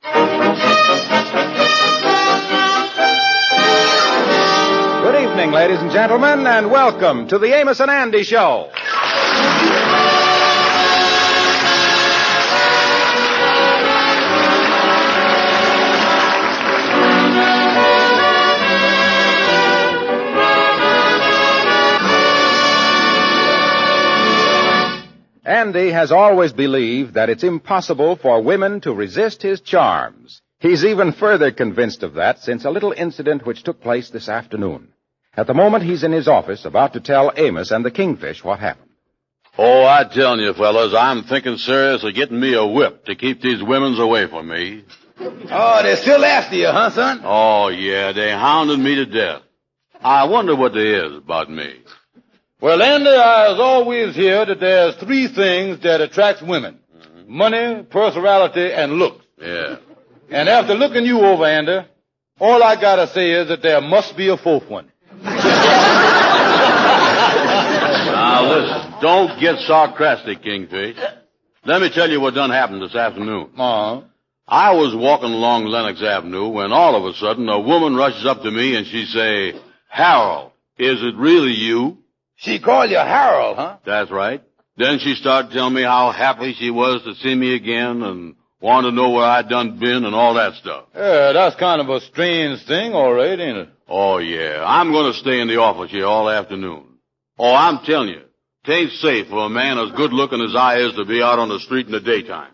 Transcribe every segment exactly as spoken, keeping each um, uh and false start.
Good evening, ladies and gentlemen, and welcome to the Amos and Andy Show. Andy has always believed that it's impossible for women to resist his charms. He's even further convinced of that since a little incident which took place this afternoon. At the moment, he's in his office about to tell Amos and the Kingfish what happened. Oh, I'm telling you, fellas, I'm thinking serious of getting me a whip to keep these women's away from me. Oh, they're still after you, huh, son? Oh, yeah, they hounded me to death. I wonder what there is about me. Well, Andy, I was always hear that there's three things that attracts women. Mm-hmm. Money, personality, and looks. Yeah. And after looking you over, Andy, all I gotta say is that there must be a fourth one. Now, listen, don't get sarcastic, Kingfish. Let me tell you what done happened this afternoon. Uh-huh. I was walking along Lenox Avenue when all of a sudden a woman rushes up to me and she say, Harold, is it really you? She called you Harold, huh? That's right. Then she started telling me how happy she was to see me again and wanted to know where I'd done been and all that stuff. Yeah, that's kind of a strange thing, all right, ain't it? Oh, yeah. I'm going to stay in the office here all afternoon. Oh, I'm telling you, it ain't safe for a man as good looking as I is to be out on the street in the daytime.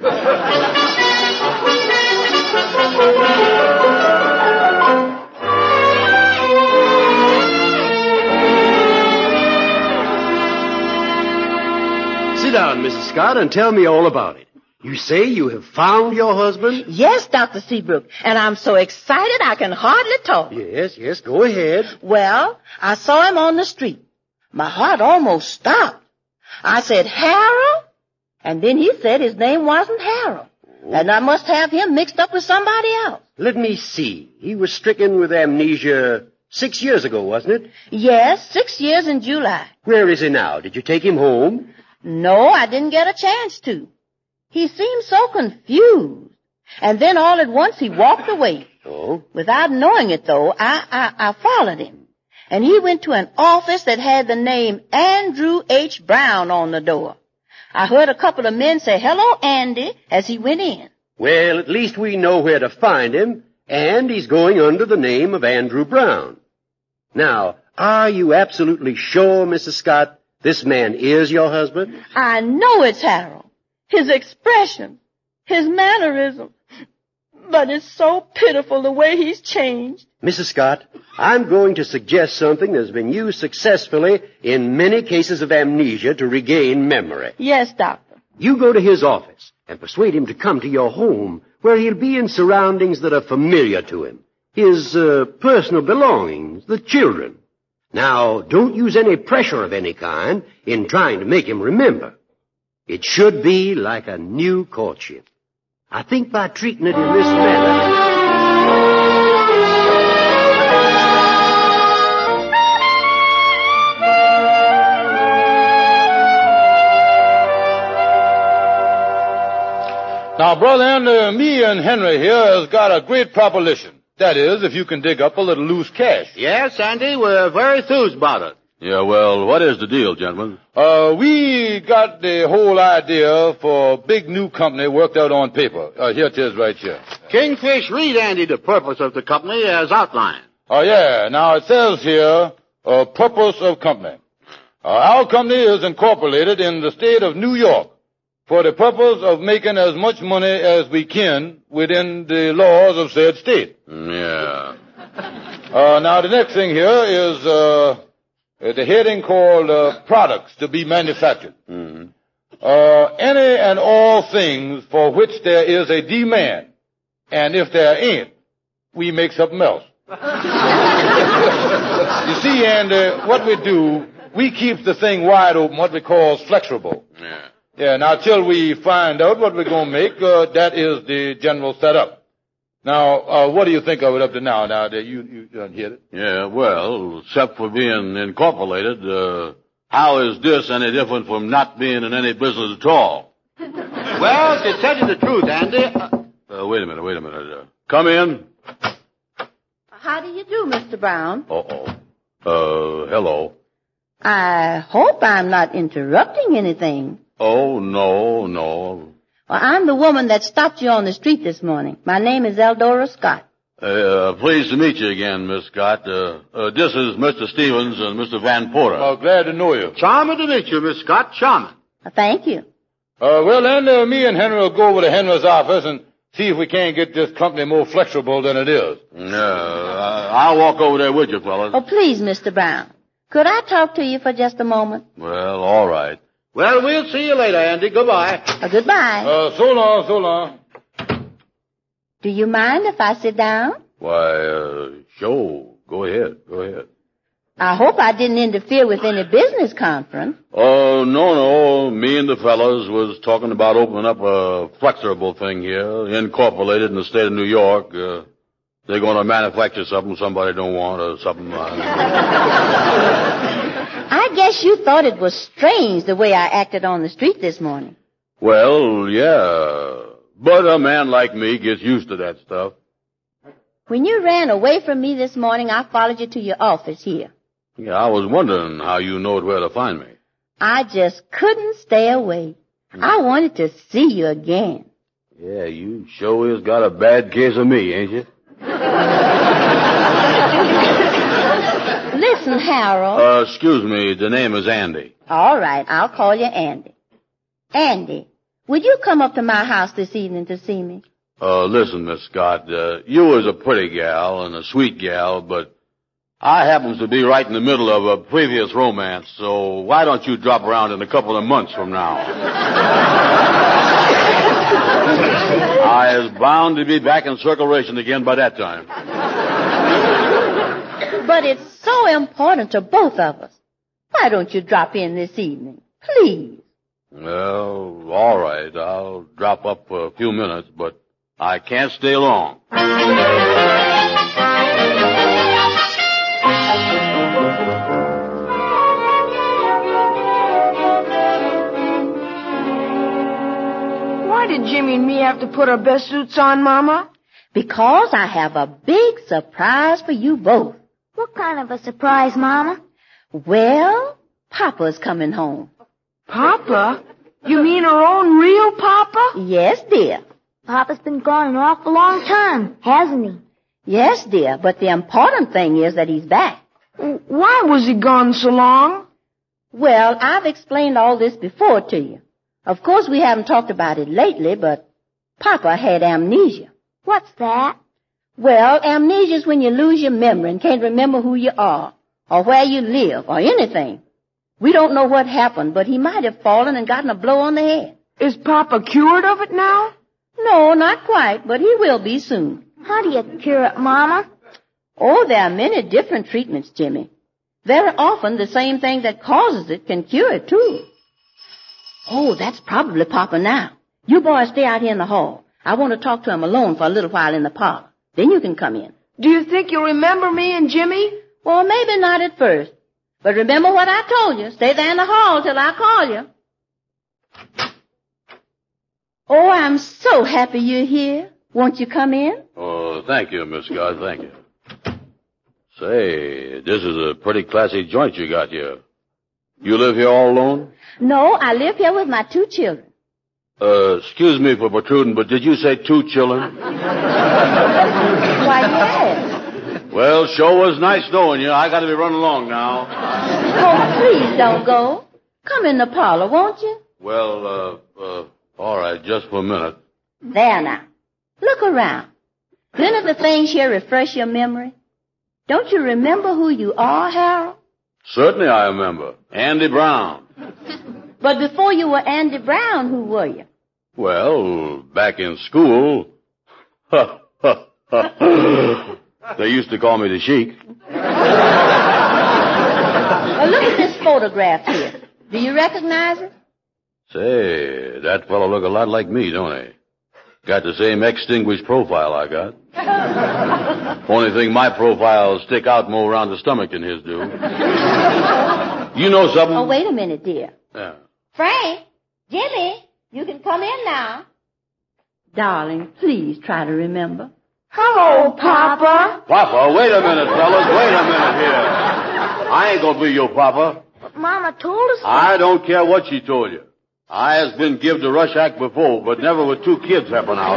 Sit down, Missus Scott, and tell me all about it. You say you have found your husband? Yes, Doctor Seabrook, and I'm so excited I can hardly talk. Yes, yes, go ahead. Well, I saw him on the street. My heart almost stopped. I said, Harold? And then he said his name wasn't Harold. Oh. And I must have him mixed up with somebody else. Let me see. He was stricken with amnesia six years ago, wasn't it? Yes, six years in July. Where is he now? Did you take him home? No, I didn't get a chance to. He seemed so confused. And then all at once he walked away. Oh? Without knowing it, though, I, I, I followed him. And he went to an office that had the name Andrew H. Brown on the door. I heard a couple of men say, hello, Andy, as he went in. Well, at least we know where to find him, and he's going under the name of Andrew Brown. Now, are you absolutely sure, Missus Scott, this man is your husband? I know it's Harold. His expression, his mannerism. But it's so pitiful the way he's changed. Missus Scott, I'm going to suggest something that's been used successfully in many cases of amnesia to regain memory. Yes, Doctor. You go to his office and persuade him to come to your home where he'll be in surroundings that are familiar to him. His uh, personal belongings, the children. Now, don't use any pressure of any kind in trying to make him remember. It should be like a new courtship. I think by treating it in this manner... Now, Brother Andy, me and Henry here has got a great proposition. That is, if you can dig up a little loose cash. Yes, Andy, we're very enthused about it. Yeah, well, what is the deal, gentlemen? Uh, we got the whole idea for a big new company worked out on paper. Uh, here it is right here. Kingfish, read Andy the purpose of the company as outlined. Oh, yeah. Now, it says here, uh, purpose of company. Uh, our company is incorporated in the state of New York for the purpose of making as much money as we can within the laws of said state. Yeah. Uh, now, the next thing here is, uh, the heading called, uh, products to be manufactured. Mm-hmm. Uh, any and all things for which there is a demand. And if there ain't, we make something else. You see, Andy, what we do, we keep the thing wide open, what we call flexible. Yeah. Yeah, now till we find out what we're going to make, uh, that is the general setup. Now, uh, what do you think of it up to now? Now, that you, you done hit it? Yeah, well, except for being incorporated, uh, how is this any different from not being in any business at all? Well, to tell you the truth, Andy, uh, uh, uh, wait a minute, wait a minute. Uh, come in. How do you do, Mister Brown? Uh-oh. Uh, hello. I hope I'm not interrupting anything. Oh, no, no. Well, I'm the woman that stopped you on the street this morning. My name is Eldora Scott. Uh, pleased to meet you again, Miss Scott. Uh, uh, this is Mister Stevens and Mister Van Porter. Oh, glad to know you. Charming to meet you, Miss Scott. Charming. Well, thank you. Uh, well, then, uh, me and Henry will go over to Henry's office and see if we can't get this company more flexible than it is. Yeah, uh, I'll walk over there with you, fellas. Oh, please, Mister Brown. Could I talk to you for just a moment? Well, all right. Well, we'll see you later, Andy. Goodbye. Uh, goodbye. Uh, so long, so long. Do you mind if I sit down? Why, uh, sure. Go ahead, go ahead. I hope I didn't interfere with any business conference. Oh, no, no. Me and the fellas was talking about opening up a flexible thing here, incorporated in the state of New York. Uh, they're going to manufacture something somebody don't want or something. I guess you thought it was strange the way I acted on the street this morning. Well, yeah. But a man like me gets used to that stuff. When you ran away from me this morning, I followed you to your office here. Yeah, I was wondering how you knowed where to find me. I just couldn't stay away. I wanted to see you again. Yeah, you sure is got a bad case of me, ain't you? Listen, Harold. Uh, excuse me, the name is Andy. All right, I'll call you Andy. Andy, would you come up to my house this evening to see me? Uh, listen, Miss Scott, uh, you was a pretty gal and a sweet gal, but I happens to be right in the middle of a previous romance, so why don't you drop around in a couple of months from now? I is bound to be back in circulation again by that time. But it's so important to both of us. Why don't you drop in this evening? Please. Well, all right. I'll drop up for a few minutes, but I can't stay long. Why did Jimmy and me have to put our best suits on, Mama? Because I have a big surprise for you both. What kind of a surprise, Mama? Well, Papa's coming home. Papa? You mean our own real Papa? Yes, dear. Papa's been gone an awful long time, hasn't he? Yes, dear, but the important thing is that he's back. Why was he gone so long? Well, I've explained all this before to you. Of course, we haven't talked about it lately, but Papa had amnesia. What's that? Well, amnesia is when you lose your memory and can't remember who you are, or where you live, or anything. We don't know what happened, but he might have fallen and gotten a blow on the head. Is Papa cured of it now? No, not quite, but he will be soon. How do you cure it, Mama? Oh, there are many different treatments, Jimmy. Very often the same thing that causes it can cure it, too. Oh, that's probably Papa now. You boys stay out here in the hall. I want to talk to him alone for a little while in the parlor. Then you can come in. Do you think you'll remember me and Jimmy? Well, maybe not at first. But remember what I told you. Stay there in the hall till I call you. Oh, I'm so happy you're here. Won't you come in? Oh, thank you, Miss Scott, thank you. Say, this is a pretty classy joint you got here. You live here all alone? No, I live here with my two children. Uh, excuse me for protruding, but did you say two children? Why, yes. Well, sure was nice knowing you. I got to be running along now. Oh, please don't go. Come in the parlor, won't you? Well, uh, uh, all right, just for a minute. There now. Look around. None of the things here refresh your memory. Don't you remember who you are, Harold? Certainly I remember. Andy Brown. But before you were Andy Brown, who were you? Well, back in school, they used to call me the Sheik. Well, look at this photograph here. Do you recognize it? Say, that fellow look a lot like me, don't he? Got the same extinguished profile I got. Only thing, my profile stick out more around the stomach than his do. You know something? Oh, wait a minute, dear. Yeah. Frank, Jimmy, you can come in now. Darling, please try to remember. Hello, Papa. Papa, wait a minute, fellas. Wait a minute here. I ain't gonna be your papa. But Mama told us. I don't care what she told you. I has been give the rush act before, but never with two kids helping out.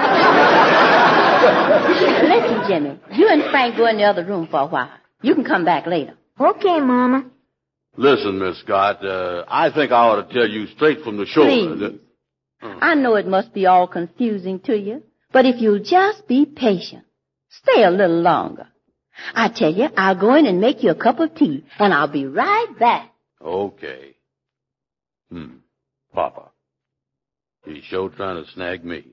Listen, Jimmy, you and Frank go in the other room for a while. You can come back later. Okay, Mama. Listen, Miss Scott, uh, I think I ought to tell you straight from the shoulder. Please. That... I know it must be all confusing to you, but if you'll just be patient, stay a little longer. I tell you, I'll go in and make you a cup of tea, and I'll be right back. Okay. Hmm. Papa. He's sure trying to snag me.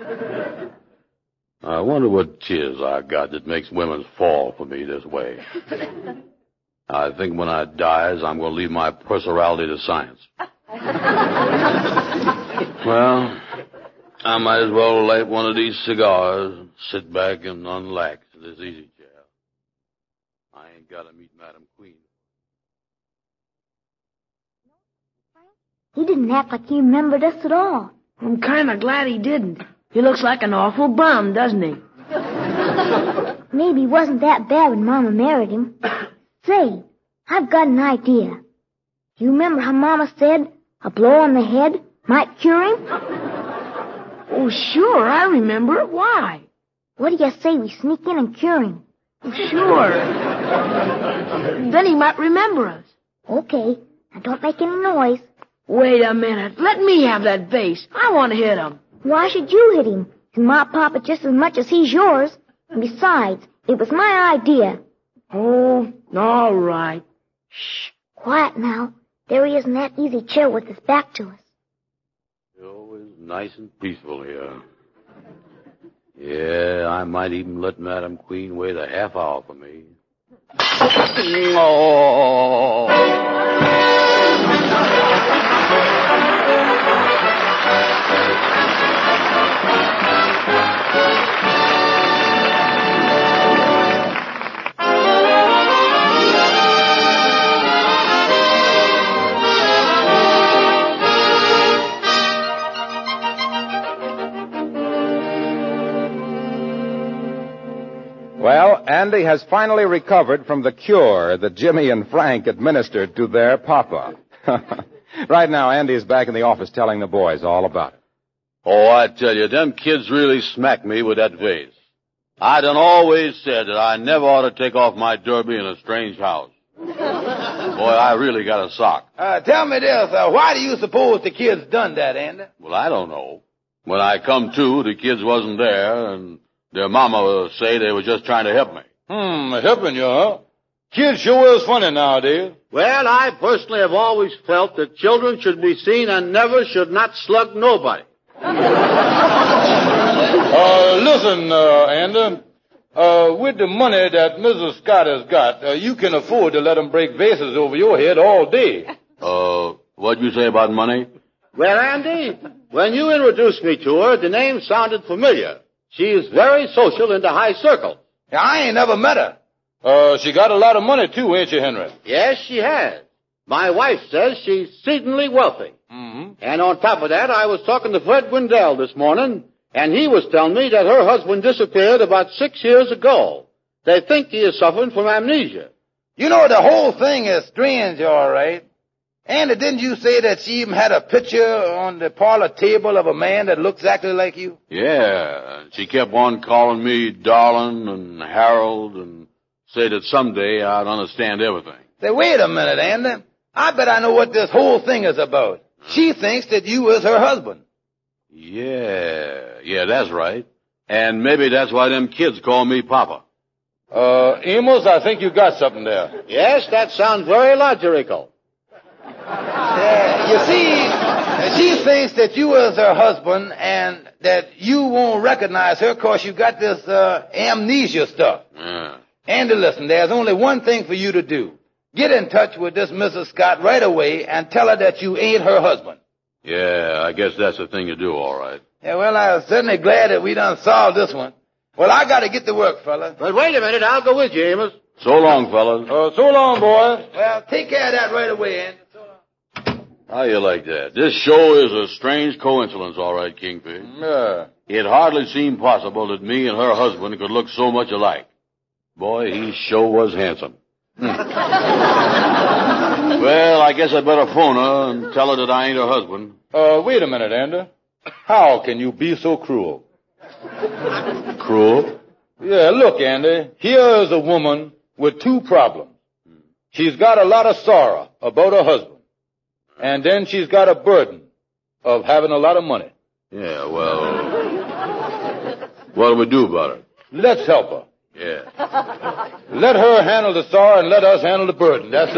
I wonder what 'tis I got that makes women fall for me this way. I think when I dies, I'm going to leave my personality to science. Well, I might as well light one of these cigars and sit back and unlax in this easy chair. I ain't got to meet Madam Queen. He didn't act like he remembered us at all. I'm kind of glad he didn't. He looks like an awful bum, doesn't he? Maybe he wasn't that bad when Mama married him. Say, I've got an idea. Do you remember how Mama said a blow on the head might cure him? Oh, sure, I remember. Why? What do you say we sneak in and cure him? Sure. Then he might remember us. Okay, now don't make any noise. Wait a minute. Let me have that vase. I want to hit him. Why should you hit him? He's my papa just as much as he's yours. And besides, it was my idea. Oh, all right. Shh, quiet now. There he is in that easy chair with his back to us. It's always nice and peaceful here. Yeah, I might even let Madam Queen wait a half hour for me. Oh. Well, Andy has finally recovered from the cure that Jimmy and Frank administered to their papa. Right now, Andy is back in the office telling the boys all about it. Oh, I tell you, them kids really smacked me with that vase. I done always said that I never ought to take off my derby in a strange house. Boy, I really got a sock. Uh, tell me this, uh, why do you suppose the kids done that, Andy? Well, I don't know. When I come to, the kids wasn't there, and their mama would say they were just trying to help me. Hmm, helping you, huh? Kids sure is funny nowadays. Well, I personally have always felt that children should be seen and never should not slug nobody. Uh, listen, uh, Andy, uh, with the money that Missus Scott has got, uh, you can afford to let them break vases over your head all day. Uh, what'd you say about money? Well, Andy, when you introduced me to her, the name sounded familiar. She is very social in the high circle. Yeah, I ain't never met her. Uh, she got a lot of money too, ain't you, Henry? Yes, she has. My wife says she's exceedingly wealthy. Mm-hmm. And on top of that, I was talking to Fred Wendell this morning, and he was telling me that her husband disappeared about six years ago. They think he is suffering from amnesia. You know, the whole thing is strange, all right. Andy, didn't you say that she even had a picture on the parlor table of a man that looks exactly like you? Yeah, she kept on calling me darling and Harold and said that someday I'd understand everything. Say, wait a minute, Andy. I bet I know what this whole thing is about. She thinks that you is her husband. Yeah, yeah, that's right. And maybe that's why them kids call me Papa. Uh, Amos, I think you got something there. Yes, that sounds very logical. Uh, you see, she thinks that you is her husband and that you won't recognize her because you got this uh, amnesia stuff. Yeah. Andy, listen, there's only one thing for you to do. Get in touch with this Missus Scott right away and tell her that you ain't her husband. Yeah, I guess that's the thing to do, all right. Yeah, well, I'm certainly glad that we done solved this one. Well, I got to get to work, fella. But wait a minute, I'll go with you, Amos. So long, fellas. Uh, so long, boy. Well, take care of that right away, Andy. So long. How you like that? This show is a strange coincidence, all right, Kingfish. Yeah. It hardly seemed possible that me and her husband could look so much alike. Boy, he sure was handsome. Well, I guess I'd better phone her and tell her that I ain't her husband. Uh, wait a minute, Andy. How can you be so cruel? Cruel? Yeah, look, Andy. Here is a woman with two problems. She's got a lot of sorrow about her husband. And then she's got a burden of having a lot of money. Yeah, well, what do we do about it? Let's help her. Yeah. Let her handle the sorrow and let us handle the burden. That's it.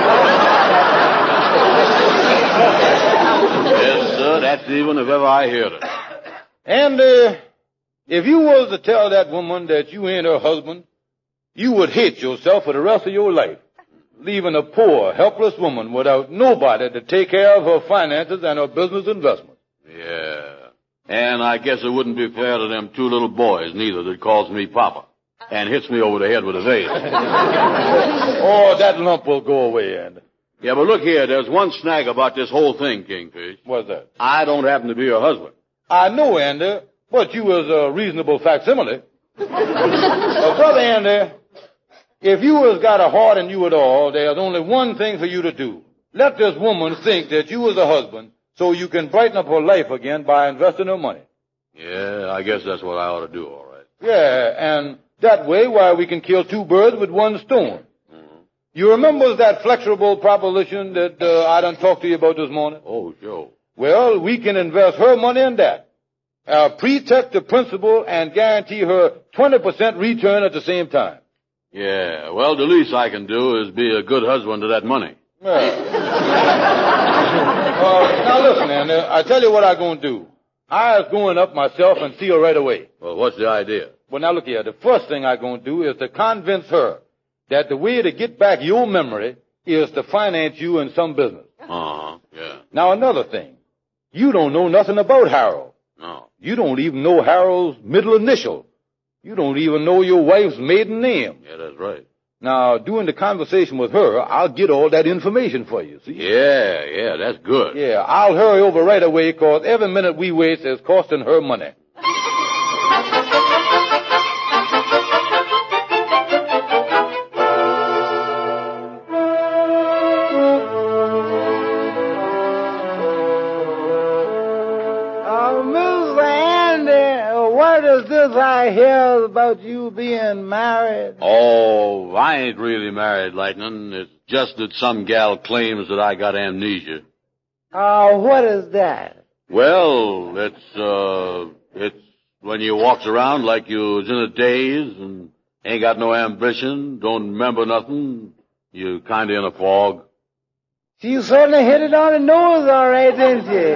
Yes, sir, that's even if ever I heard it. And uh, if you was to tell that woman that you ain't her husband, you would hate yourself for the rest of your life, leaving a poor, helpless woman without nobody to take care of her finances and her business investments. Yeah. And I guess it wouldn't be fair to them two little boys, neither, that calls me Papa and hits me over the head with a vase. Oh, that lump will go away, Andy. Yeah, but look here, there's one snag about this whole thing, Kingfish. What's that? I don't happen to be her husband. I know, Andy, but you was a reasonable facsimile. uh, Brother Andy, if you was got a heart and you at all, there's only one thing for you to do. Let this woman think that you was a husband so you can brighten up her life again by investing her money. Yeah, I guess that's what I ought to do, all right. Yeah, and that way, why, we can kill two birds with one stone. Mm-hmm. You remember that flexible proposition that uh, I done talked to you about this morning? Oh, sure. Well, we can invest her money in that. Uh, protect the principal and guarantee her twenty percent return at the same time. Yeah, well, the least I can do is be a good husband to that money. Yeah. uh, now listen, Andy, I tell you what I'm going to do. I was going up myself and see her right away. Well, what's the idea? Well, now look here. The first thing I'm going to do is to convince her that the way to get back your memory is to finance you in some business. Uh-huh, yeah. Now another thing. You don't know nothing about Harold. No. You don't even know Harold's middle initial. You don't even know your wife's maiden name. Yeah, that's right. Now, during the conversation with her, I'll get all that information for you, see? Yeah, yeah, that's good. Yeah, I'll hurry over right away, because every minute we waste is costing her money. What is this I hear about you being married? Oh, I ain't really married, Lightning. It's just that some gal claims that I got amnesia. Oh, uh, what is that? Well, it's, uh, it's when you walks around like you was in a daze and ain't got no ambition, don't remember nothing, you kinda in a fog. You certainly hit it on the nose all right, didn't you?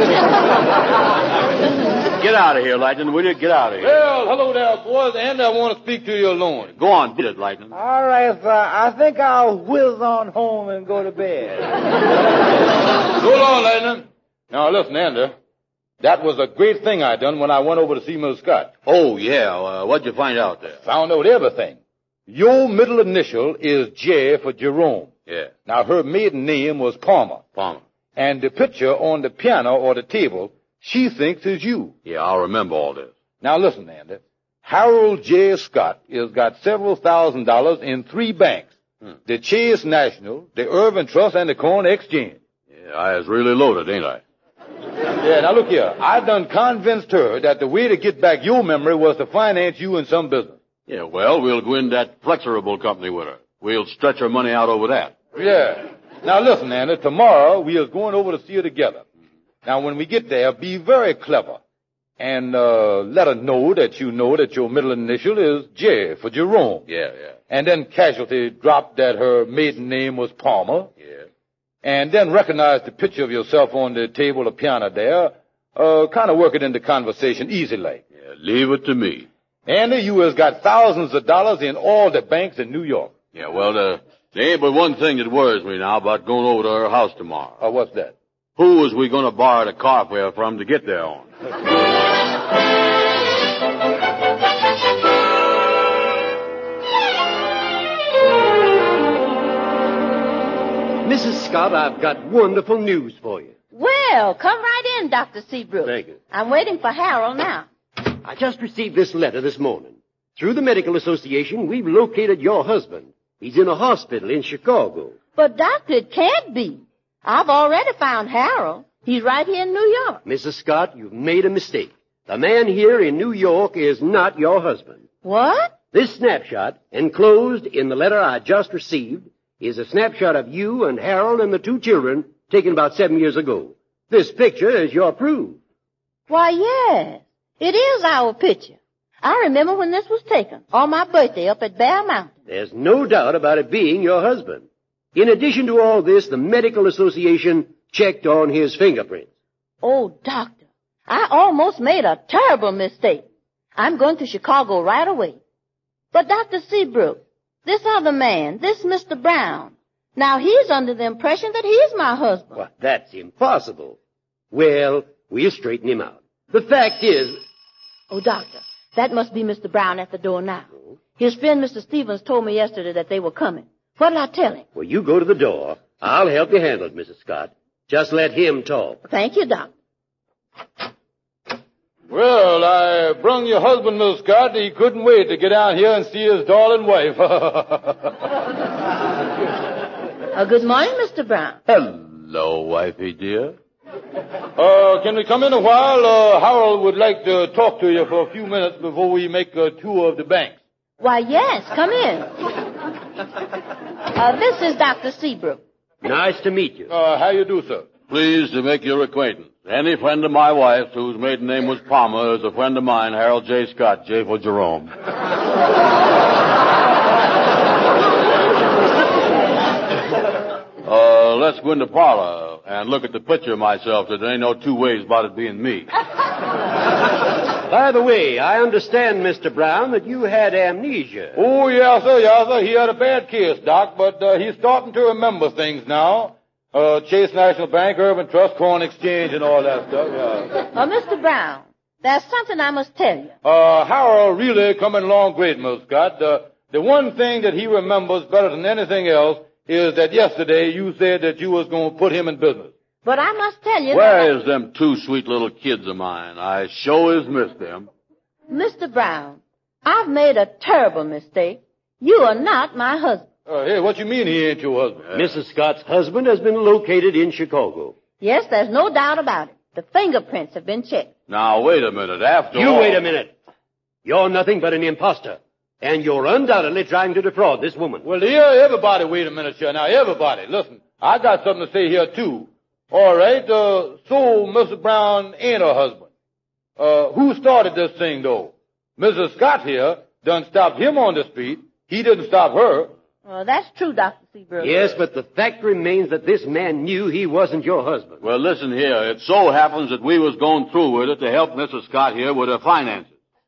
Get out of here, Lightning, will you? Get out of here. Well, hello there, boys, and I want to speak to you alone. Go on, get it, Lightning. All right, sir. I think I'll whiz on home and go to bed. So long, Lightning. Now, listen, Andy, that was a great thing I done when I went over to see Miss Scott. Oh, yeah. Uh, what'd you find out there? Found out everything. Your middle initial is J for Jerome. Yeah. Now, her maiden name was Palmer. Palmer. And the picture on the piano or the table, she thinks is you. Yeah, I'll remember all this. Now, listen, Andy. Harold J. Scott has got several thousand dollars in three banks. Hmm. The Chase National, the Irving Trust, and the Corn Exchange. Yeah, I was really loaded, ain't I? Yeah, now look here. I done convinced her that the way to get back your memory was to finance you in some business. Yeah, well, we'll go in that Flexorable company with her. We'll stretch her money out over that. Yeah. Now listen, Anna, tomorrow we are going over to see her together. Now when we get there, be very clever. And, uh, let her know that you know that your middle initial is J for Jerome. Yeah, yeah. And then casualty drop that her maiden name was Palmer. Yeah. And then recognize the picture of yourself on the table or piano there. Uh, kind of work it into conversation easy like. Yeah, leave it to me. Andy, you has got thousands of dollars in all the banks in New York. Yeah, well, uh, there ain't but one thing that worries me now about going over to her house tomorrow. Uh, what's that? Who is we going to borrow the car fare from to get there on? Missus Scott, I've got wonderful news for you. Well, come right in, Doctor Seabrook. Thank you. I'm waiting for Harold now. I just received this letter this morning. Through the Medical Association, we've located your husband. He's in a hospital in Chicago. But, Doctor, it can't be. I've already found Harold. He's right here in New York. Missus Scott, you've made a mistake. The man here in New York is not your husband. What? This snapshot, enclosed in the letter I just received, is a snapshot of you and Harold and the two children taken about seven years ago. This picture is your proof. Why, yes. It is our picture. I remember when this was taken, on my birthday up at Bear Mountain. There's no doubt about it being your husband. In addition to all this, the Medical Association checked on his fingerprints. Oh, Doctor, I almost made a terrible mistake. I'm going to Chicago right away. But, Doctor Seabrook, this other man, this Mister Brown, now he's under the impression that he's my husband. Well, that's impossible. Well, we'll straighten him out. The fact is... Oh, Doctor, that must be Mister Brown at the door now. His friend, Mister Stevens, told me yesterday that they were coming. What'll I tell him? Well, you go to the door. I'll help you handle it, Missus Scott. Just let him talk. Thank you, Doctor. Well, I brung your husband, Miss Scott. He couldn't wait to get down here and see his darling wife. uh, good morning, Mister Brown. Hello, wifey dear. Uh, can we come in a while? Uh, Harold would like to talk to you for a few minutes before we make a tour of the banks. Why, yes, come in. Uh, this is Doctor Seabrook. Nice to meet you. Uh, how you do, sir? Pleased to make your acquaintance. Any friend of my wife's whose maiden name was Palmer is a friend of mine, Harold J. Scott, J for Jerome. uh, let's go in the parlor and look at the picture of myself. There ain't no two ways about it being me. By the way, I understand, Mister Brown, that you had amnesia. Oh, yes, sir, yes, sir. He had a bad case, Doc, but uh, he's starting to remember things now. Uh, Chase National Bank, Urban Trust, Corn Exchange, and all that stuff, yeah. Uh, Mister Brown, there's something I must tell you. Uh, Harold really coming along great, Miss Scott. Uh, the one thing that he remembers better than anything else is that yesterday you said that you was going to put him in business. But I must tell you Where that... is them two sweet little kids of mine? I sure is missed them. Mister Brown, I've made a terrible mistake. You are not my husband. Uh, hey, what you mean he ain't your husband? Uh, Missus Scott's husband has been located in Chicago. Yes, there's no doubt about it. The fingerprints have been checked. Now, wait a minute. After you all... You wait a minute. You're nothing but an imposter. And you're undoubtedly trying to defraud this woman. Well, here, everybody, wait a minute, sir. Now, everybody, listen. I got something to say here, too. All right, uh, so Mister Brown ain't her husband. Uh, who started this thing, though? Missus Scott here done stopped him on the street. He didn't stop her. Well, that's true, Doctor Seabrook. Yes, but the fact remains that this man knew he wasn't your husband. Well, listen here. It so happens that we was going through with it to help Missus Scott here with her finances.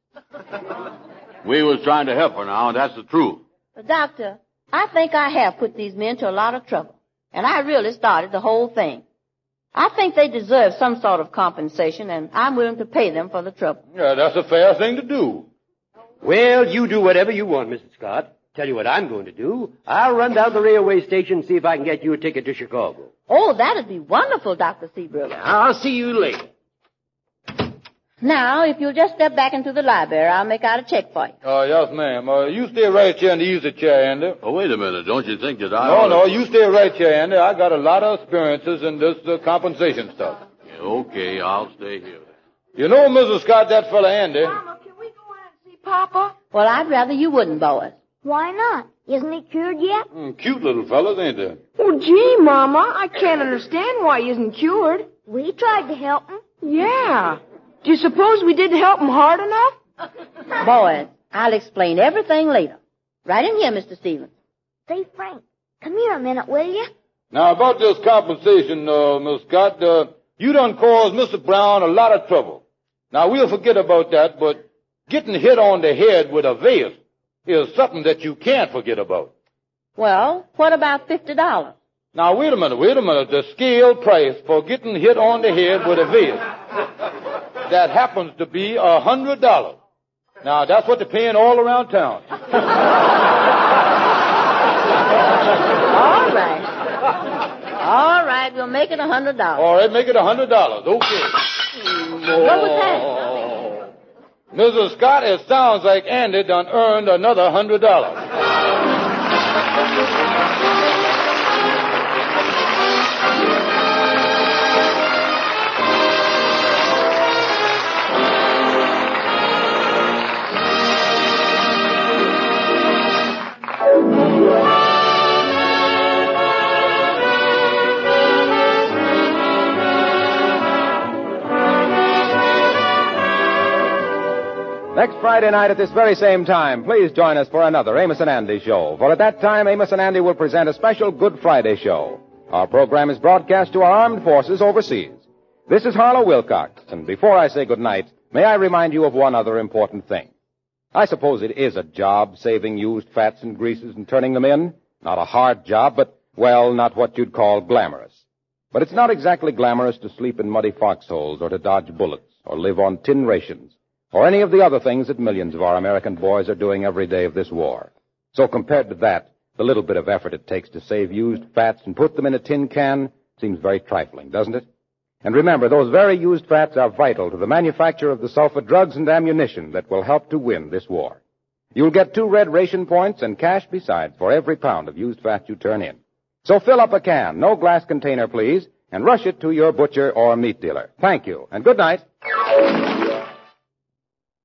We was trying to help her now, and that's the truth. But, Doctor, I think I have put these men to a lot of trouble. And I really started the whole thing. I think they deserve some sort of compensation, and I'm willing to pay them for the trouble. Yeah, that's a fair thing to do. Well, you do whatever you want, Missus Scott. Tell you what I'm going to do. I'll run down the railway station and see if I can get you a ticket to Chicago. Oh, that'd be wonderful, Doctor Seabrook. I'll see you later. Now, if you'll just step back into the library, I'll make out a check for you. Uh, yes, ma'am. Uh, you stay right here in the easy chair, Andy. Oh, wait a minute. Don't you think that I... No, ought to... no, you stay right here, Andy. I got a lot of experiences in this uh, compensation stuff. Yeah, okay, I'll stay here. You know, Missus Scott, that fella Andy... Mama, can we go in and see Papa? Well, I'd rather you wouldn't, boys. Why not? Isn't he cured yet? Mm, cute little fellas, ain't they? Oh, gee, Mama, I can't understand why he isn't cured. We tried to help him. Yeah. Do you suppose we didn't help him hard enough? Boys, I'll explain everything later. Right in here, Mister Stevens. Say, Frank, come here a minute, will you? Now, about this compensation, uh, Miss Scott, uh, you done caused Mister Brown a lot of trouble. Now, we'll forget about that, but getting hit on the head with a vase is something that you can't forget about. Well, what about fifty dollars? Now, wait a minute, wait a minute. The scale price for getting hit on the head with a vase, that happens to be a hundred dollars. Now, that's what they're paying all around town. All right. All right, we'll make it a hundred dollars. All right, make it a hundred dollars. Okay. What was that? Missus Scott, it sounds like Andy done earned another hundred dollars. Next Friday night at this very same time, please join us for another Amos and Andy show. For at that time, Amos and Andy will present a special Good Friday show. Our program is broadcast to our armed forces overseas. This is Harlow Wilcox, and before I say good night, may I remind you of one other important thing. I suppose it is a job, saving used fats and greases and turning them in. Not a hard job, but, well, not what you'd call glamorous. But it's not exactly glamorous to sleep in muddy foxholes or to dodge bullets or live on tin rations, or any of the other things that millions of our American boys are doing every day of this war. So compared to that, the little bit of effort it takes to save used fats and put them in a tin can seems very trifling, doesn't it? And remember, those very used fats are vital to the manufacture of the sulfur drugs and ammunition that will help to win this war. You'll get two red ration points and cash besides for every pound of used fat you turn in. So fill up a can, no glass container, please, and rush it to your butcher or meat dealer. Thank you, and good night.